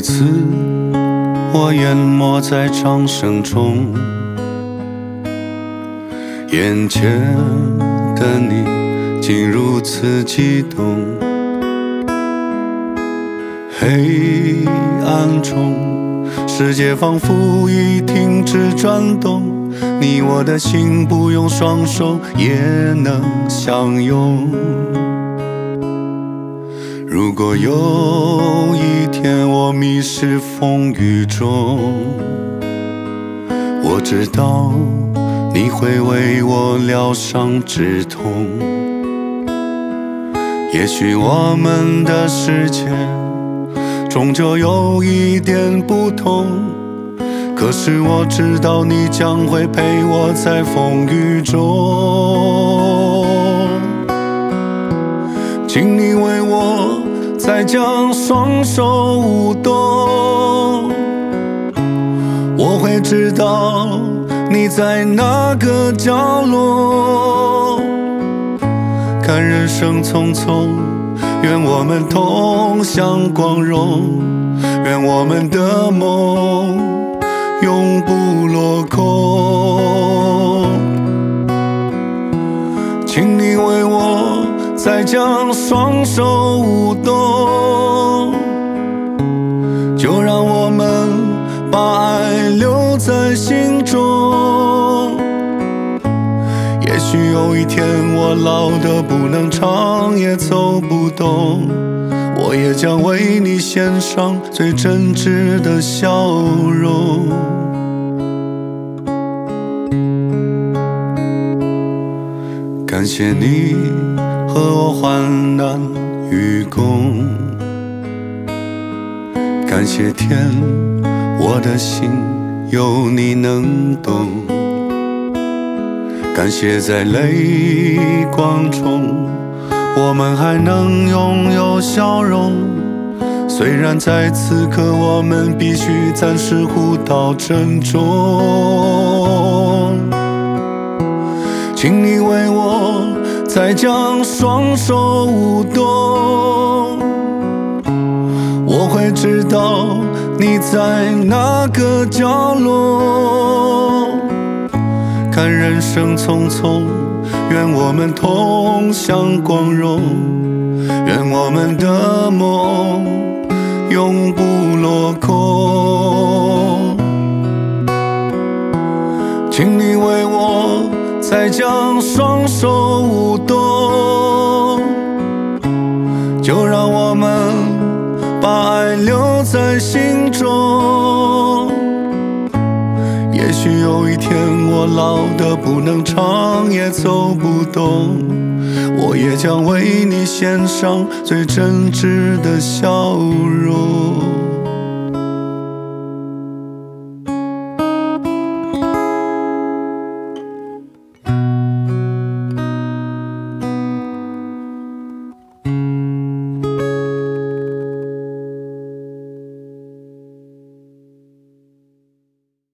次我淹没在掌声中，眼前的你竟如此激动。黑暗中，世界仿佛已停止转动，你我的心不用双手也能相拥。如果有一天我迷失风雨中，我知道你会为我疗伤止痛。也许我们的世界终究有一点不同，可是我知道你将会陪我在风雨中。请你为我再将双手舞动，我会知道你在哪个角落。看人生匆匆，愿我们同享光荣，愿我们的梦永不落空。请你为我再将双手舞动，就让我们把爱留在心中。也许有一天我老得不能唱也走不动，我也将为你献上最真挚的笑容。感谢你和我患难与共，感谢天，我的心有你能懂。感谢在泪光中，我们还能拥有笑容。虽然在此刻我们必须暂时互道珍重，请你为我再将双手舞动，我会知道你在哪个角落。看人生匆匆，愿我们同享光荣，愿我们的梦永不落空。请你为我再将双手舞动，就让我们把爱留在心中。也许有一天我老得不能唱也走不动，我也将为你献上最真挚的笑容。